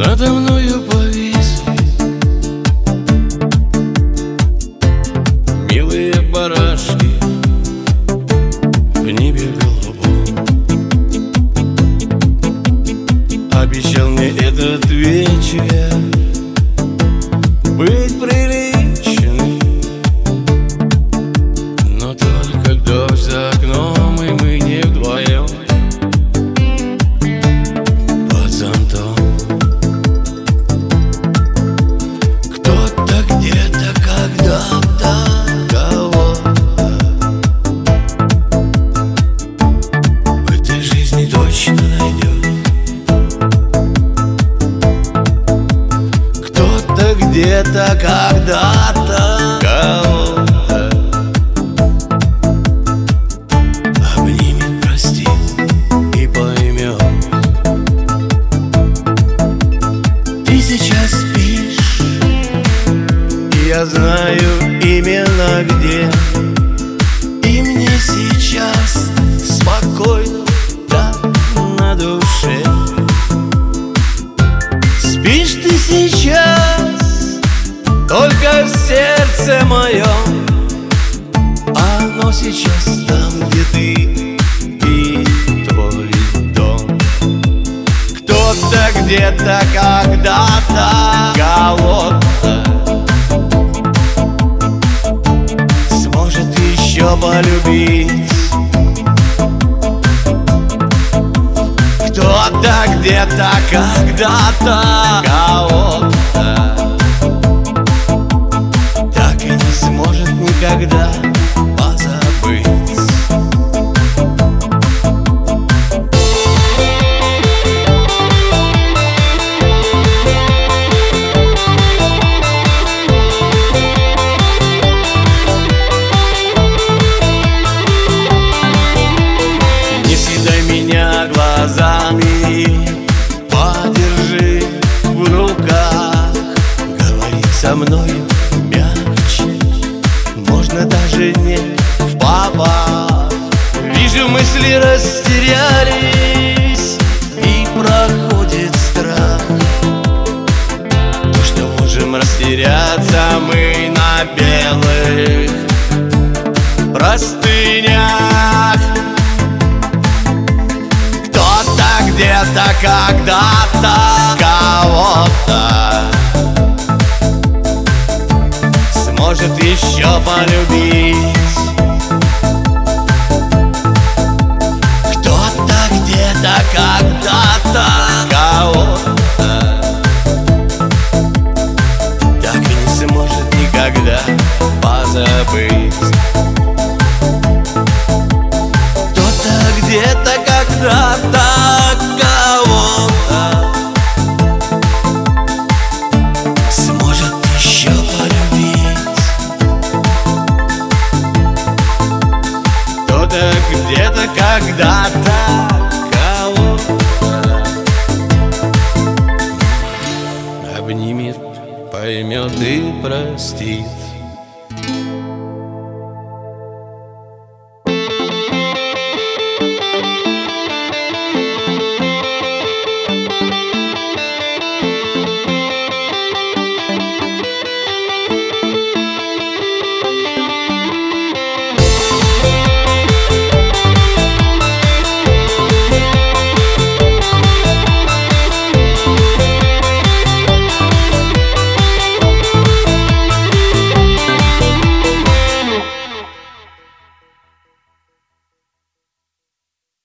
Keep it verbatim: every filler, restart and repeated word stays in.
надо мною повисли милые барашки в небе голубом. Обещал мне этот вечер быть приличным, но только дождь за окном, и мы не вдвоем под зонтом. Кто-то где-то когда-то кого-то в этой жизни точно найдет. Кто-то где-то когда-то кого-то обнимет, простит и поймет. Ты сейчас спишь, и я знаю именно где, и мне сейчас спокойно так на душе. Спишь ты сейчас только в сердце моем, оно сейчас там, где ты и твой дом. Кто-то где-то когда-то кого-то сможет еще полюбить. Кто-то где-то когда-то кого-то так и не сможет никогда позабыть. Не съедай меня глазами, подержи в руках, говори со мною мягче, можно даже не в попад. Вижу, мысли растерялись, и проходит страх. То, что можем растеряться мы на белых простынях. Кто-то где-то когда-то кого-то сможет еще полюбить. Кто-то где-то когда-то кого-то так и не сможет никогда позабыть. Кто-то где-то когда-то кого-то сможет еще полюбить. Кто-то где-то когда-то кого-то обнимет, поймет и простит.